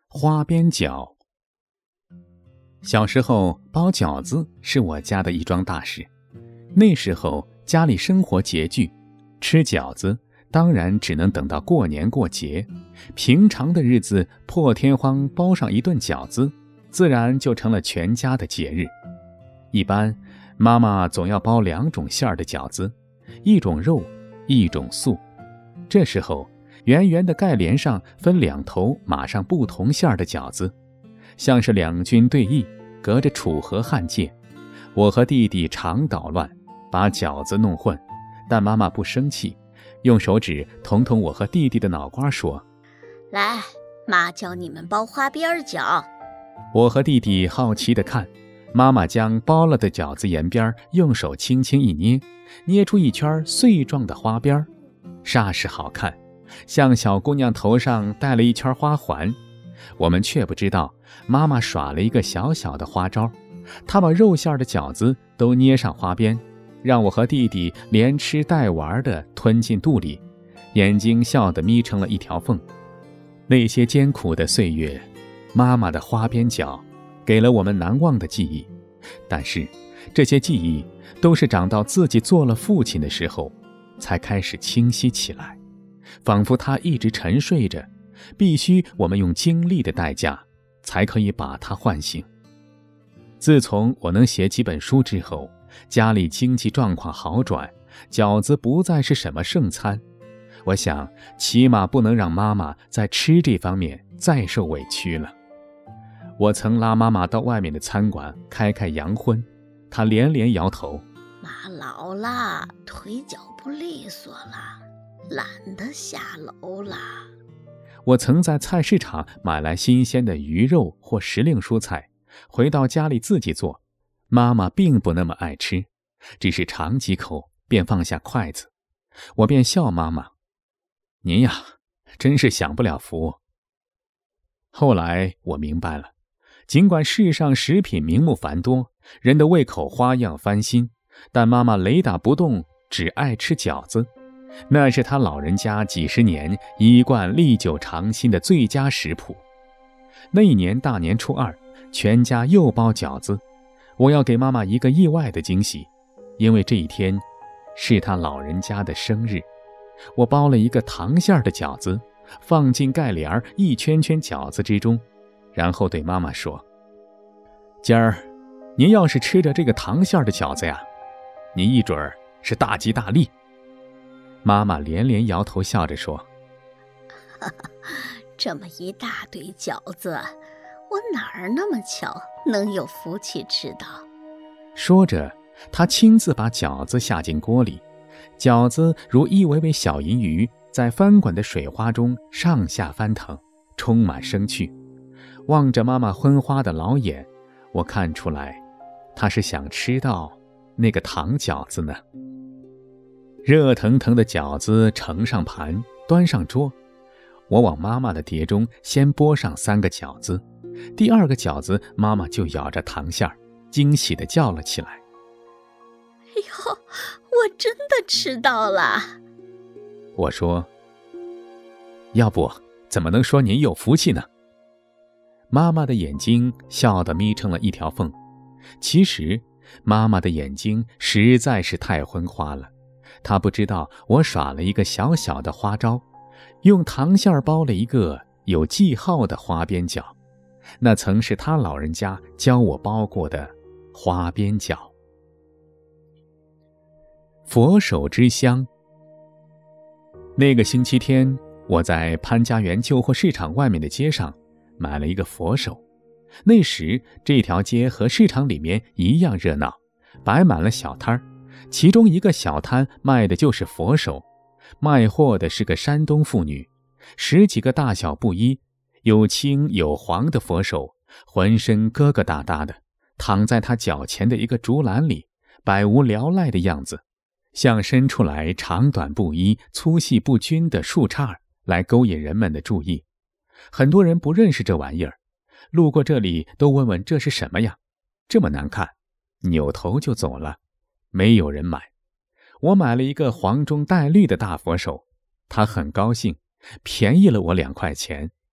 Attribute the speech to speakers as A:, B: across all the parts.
A: 花边饺。小时候包饺子是我家的一桩大事，那时候家里生活拮据，吃饺子当然只能等到过年过节，平常的日子破天荒包上一顿饺子，自然就成了全家的节日。一般妈妈总要包2种馅儿的饺子，一种肉，一种素。这时候圆圆的盖帘上分2头码上不同馅儿的饺子，像是两军对弈，隔着楚河汉界。我和弟弟常捣乱，把饺子弄混，但妈妈不生气，用手指捅捅我和弟弟的脑瓜说：
B: 来，妈教你们包花边饺。
A: 我和弟弟好奇地看，妈妈将包了的饺子沿边用手轻轻一捏，捏出一圈穗状的花边，煞是好看，像小姑娘头上戴了一圈花环。我们却不知道妈妈耍了一个小小的花招，她把肉馅的饺子都捏上花边，让我和弟弟连吃带玩的吞进肚里，眼睛笑得眯成了一条缝。那些艰苦的岁月，妈妈的花边饺给了我们难忘的记忆，但是这些记忆都是长到自己做了父亲的时候才开始清晰起来，仿佛它一直沉睡着，必须我们用精力的代价才可以把它唤醒。自从我能写几本书之后，家里经济状况好转，饺子不再是什么剩餐。我想起码不能让妈妈在吃这方面再受委屈了。我曾拉妈妈到外面的餐馆开洋荤，她连连摇头：
B: 妈老了，腿脚不利索了，懒得下楼了。
A: 我曾在菜市场买来新鲜的鱼肉或时令蔬菜，回到家里自己做，妈妈并不那么爱吃，只是尝几口便放下筷子。我便笑妈妈：您呀，真是享不了福。后来我明白了，尽管世上食品名目繁多，人的胃口花样翻新，但妈妈雷打不动只爱吃饺子，那是她老人家几十年一贯历久常新的最佳食谱。那一年大年初2，全家又包饺子。我要给妈妈一个意外的惊喜，因为这一天是她老人家的生日。我包了一个糖馅的饺子，放进盖帘一圈圈饺子之中，然后对妈妈说：今儿您要是吃着这个糖馅的饺子呀，您一准儿是大吉大利。妈妈连连摇头，笑着说：
B: 这么一大堆饺子，我哪儿那么巧能有福气吃到。
A: 说着，她亲自把饺子下进锅里，饺子如一尾尾小银鱼在翻滚的水花中上下翻腾，充满生趣。望着妈妈昏花的老眼，我看出来她是想吃到那个糖饺子呢。热腾腾的饺子盛上盘，端上桌，我往妈妈的碟中先拨上3个饺子，第2个饺子妈妈就咬着糖馅儿，惊喜地叫了起来：
B: 哎呦，我真的吃到了。
A: 我说：要不怎么能说您有福气呢？妈妈的眼睛笑得眯成了一条缝。其实妈妈的眼睛实在是太昏花了，她不知道我耍了一个小小的花招，用糖馅包了一个有记号的花边饺，那曾是她老人家教我包过的花边饺。佛手之乡。那个星期天，我在潘家园旧货市场外面的街上买了一个佛手。那时这条街和市场里面一样热闹，摆满了小摊儿，其中一个小摊卖的就是佛手。卖货的是个山东妇女，10几个大小不一，有青有黄的佛手，浑身疙疙瘩瘩的，躺在她脚前的一个竹篮里，百无聊赖的样子，像伸出来长短不一、粗细不均的树杈来勾引人们的注意。很多人不认识这玩意儿，路过这里都问问这是什么呀，这么难看，扭头就走了，没有人买。我买了一个黄中带绿的大佛手，他很高兴，便宜了我2块钱，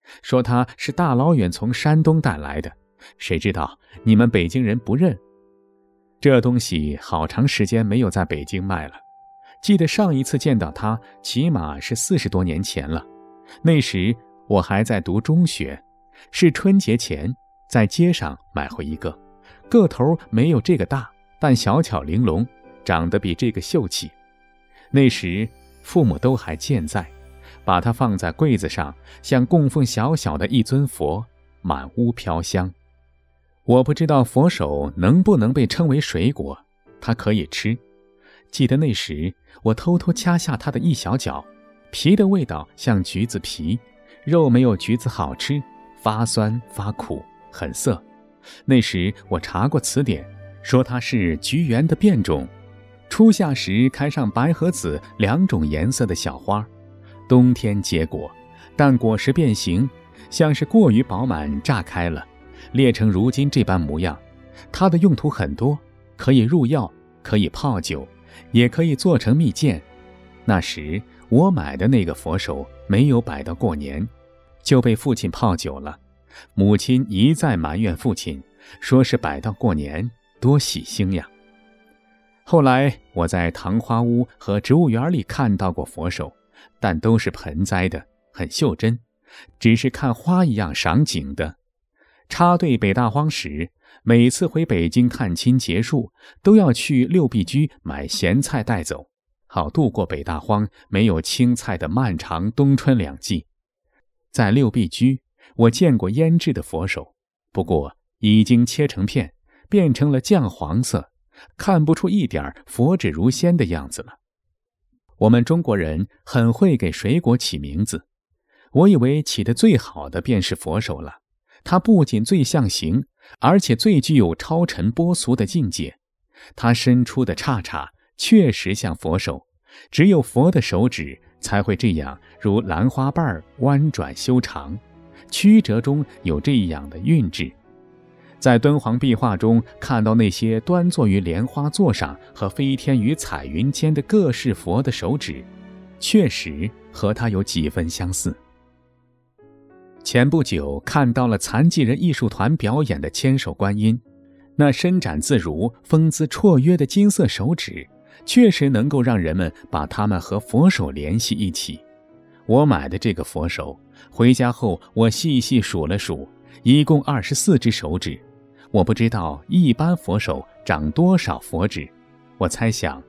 A: 说它是大老远从山东带来的，谁知道你们北京人不认。这东西好长时间没有在北京卖了，记得上一次见到它起码是40多年前了。那时我还在读中学，是春节前在街上买回一个，个头没有这个大，但小巧玲珑，长得比这个秀气。那时父母都还健在，把它放在柜子上，像供奉小小的一尊佛，满屋飘香。我不知道佛手能不能被称为水果，它可以吃。记得那时我偷偷掐下它的一小角，皮的味道像橘子皮，肉没有橘子好吃，发酸发苦，很涩。那时我查过词典，说它是菊圆的变种，初夏时开上白和紫2种颜色的小花，冬天结果，但果实变形，像是过于饱满炸开了，裂成如今这般模样。它的用途很多，可以入药，可以泡酒，也可以做成蜜饯。那时我买的那个佛手没有摆到过年，就被父亲泡酒了。母亲一再埋怨父亲，说是摆到过年，多喜庆呀。后来我在糖花屋和植物园里看到过佛手，但都是盆栽的，很袖珍，只是看花一样赏景的。插队北大荒时，每次回北京探亲结束，都要去六必居买咸菜带走，好度过北大荒没有青菜的漫长冬春2季。在六必居，我见过腌制的佛手，不过已经切成片，变成了酱黄色，看不出一点佛指如仙的样子了。我们中国人很会给水果起名字，我以为起得最好的便是佛手了。它不仅最象形，而且最具有超尘脱俗的境界。它伸出的叉叉确实像佛手，只有佛的手指才会这样，如兰花瓣弯转修长，曲折中有这样的韵致。在敦煌壁画中看到那些端坐于莲花座上和飞天于彩云间的各式佛的手指，确实和它有几分相似。前不久看到了残疾人艺术团表演的千手观音，那伸展自如、风姿绰约的金色手指，确实能够让人们把它们和佛手联系一起。我买的这个佛手，回家后我细细数了数，一共24只手指。我不知道一般佛手长多少佛指，我猜想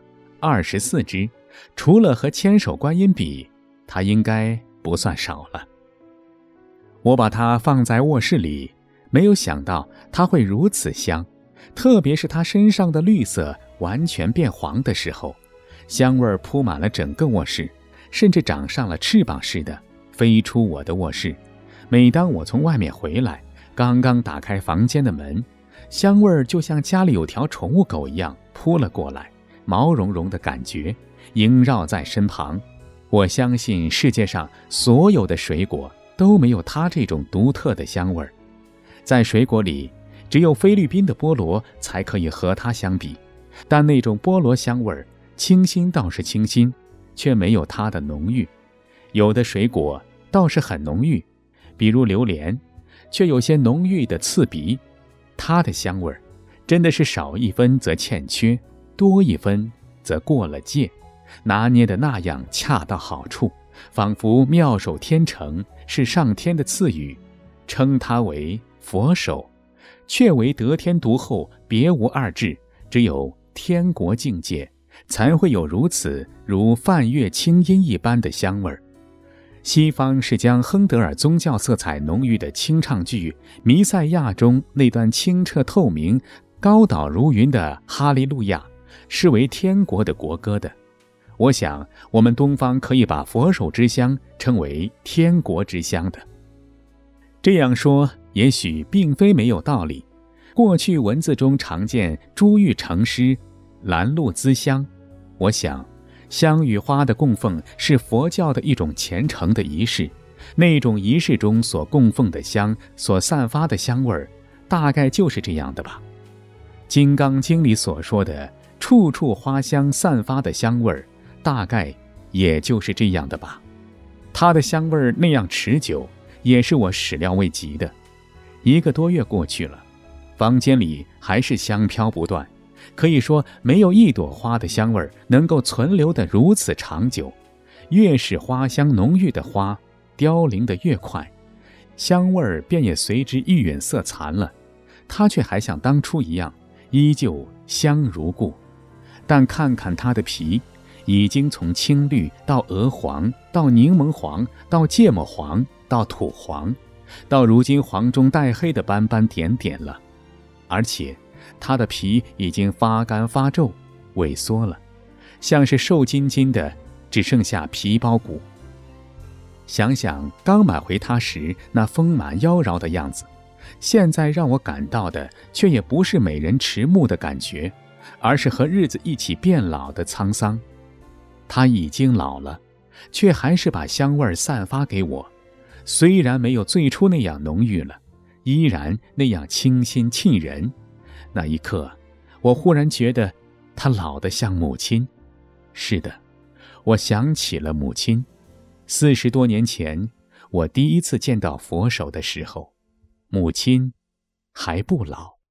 A: 24只，除了和千手观音比，它应该不算少了。我把它放在卧室里，没有想到它会如此香，特别是它身上的绿色完全变黄的时候，香味铺满了整个卧室，甚至长上了翅膀似的，飞出我的卧室。每当我从外面回来，刚刚打开房间的门，香味就像家里有条宠物狗一样扑了过来，毛茸茸的感觉萦绕在身旁。我相信世界上所有的水果都没有它这种独特的香味。在水果里，只有菲律宾的菠萝才可以和它相比，但那种菠萝香味清新倒是清新，却没有它的浓郁。有的水果倒是很浓郁，比如榴莲，却有些浓郁的刺鼻。它的香味真的是少一分则欠缺，多一分则过了界，拿捏的那样恰到好处，仿佛妙手天成，是上天的赐予。称它为佛手，却为得天独厚，别无二致，只有天国境界才会有如此如梵乐清音一般的香味。西方是将亨德尔宗教色彩浓郁的清唱剧《弥赛亚》中那段清澈透明、高岛如云的哈利路亚视为天国的国歌的。我想我们东方可以把佛手之香称为天国之香的。这样说也许并非没有道理。过去文字中常见珠玉成诗、兰露滋香，我想香与花的供奉是佛教的一种虔诚的仪式，那种仪式中所供奉的香所散发的香味大概就是这样的吧。金刚经里所说的处处花香散发的香味大概也就是这样的吧。它的香味那样持久， 也是我始料未及的。1个多月过去了，房间里还是香飘不断，可以说没有一朵花的香味能够存留得如此长久。越是花香浓郁的花，凋零得越快，香味便也随之愈远色残了。它却还像当初一样，依旧香如故。但看看它的皮，已经从青绿到鹅黄，到柠檬黄，到芥末黄，到土黄，到如今黄中带黑的斑斑点点了。而且它的皮已经发干发皱，萎缩了，像是瘦筋筋的，只剩下皮包骨。想想刚买回它时那丰满妖娆的样子，现在让我感到的却也不是美人迟暮的感觉，而是和日子一起变老的沧桑。它已经老了，却还是把香味散发给我，虽然没有最初那样浓郁了，依然那样清新沁人。那一刻，我忽然觉得它老得像母亲。是的，我想起了母亲。40多年前，我第一次见到佛手的时候，母亲还不老。